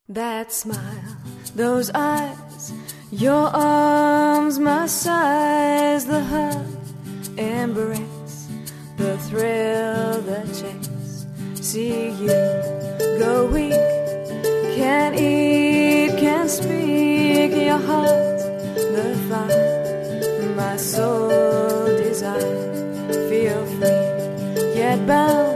That smile, those eyes, your arms, my sighs, the hug, embrace, the thrill, the chase. See you go weak, can't eat, can't speak, your heart, the fire, my soul desire, feel free, yet bound